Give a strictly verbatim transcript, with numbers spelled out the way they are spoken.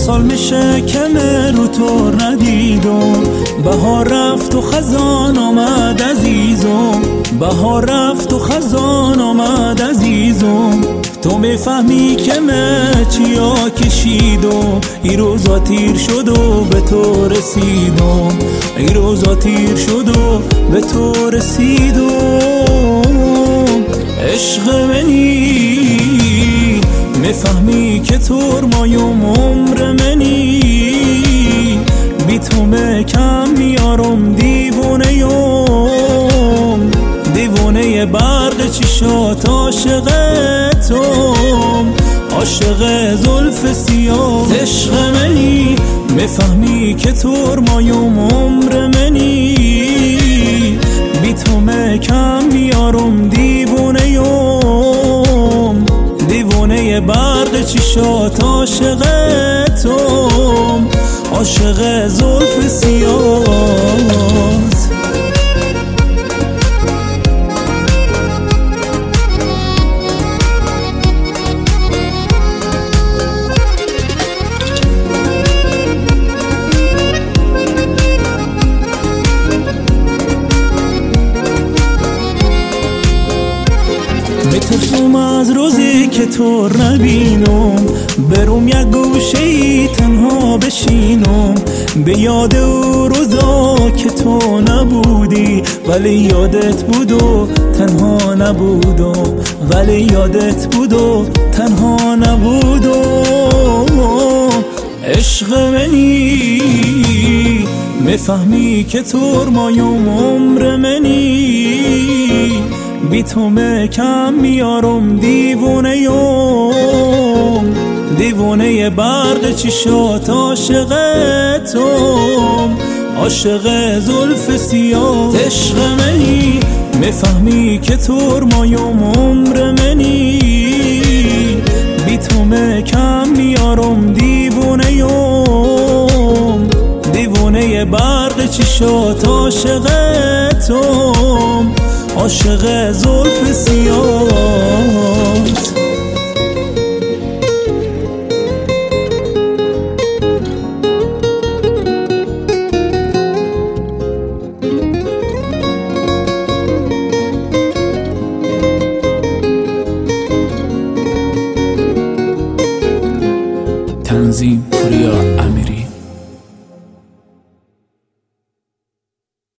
سال میشه که من رو تو ندیدم، بهار رفت و خزان آمد عزیزم، بهار رفت و خزان آمد عزیزم. تو میفهمی که من چیا کشیدم، این روزا تیر شد و به تو رسیدم، این روزا تیر شد و به تو رسیدم. عشق منی میفهمی که ترمایم عمر منی، بی تو مکم میارم دیوونه یم، دیوونه برق چشات عاشقتم، عاشق زلف سیاه. عشق منی میفهمی که ترمایم عمر منی، بی تو مکم میارم دیوونه یم، دیوونه برق چشات عاشقتم، عاشق زلف سیاهت. میترسم از روزی که تو نبینم، برم یک گوشه‌ای تنها بشینم، به یاد او روزا که تو نبودی، ولی یادت بود و تنها نبودم، ولی یادت بود و تنها نبودم. عشق منی میفهمی که ترمایم عمر منی، بی تو مکم میارم دیوونه یم، دیوونه برق چشات عاشقتم، عاشق زلف سیاه. عشق منی میفهمی که ترمایم عمر منی، بی تو مکم میارم دیوونه یم، دیوونه برق چشات عاشقتم، عاشق زلف سیاهت. تنظیم پوریا امیری.